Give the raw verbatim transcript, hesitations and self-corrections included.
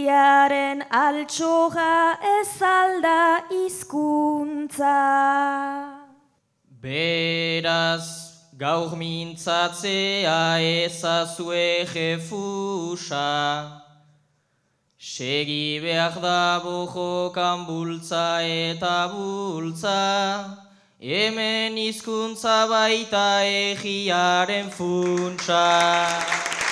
herriaren altxoga ez alda hizkuntza. Beraz, gaur mintzatzea ezazue jefusa, segi behar da bojokan bultza eta bultza, hemen hizkuntza baita egiaren funtsa.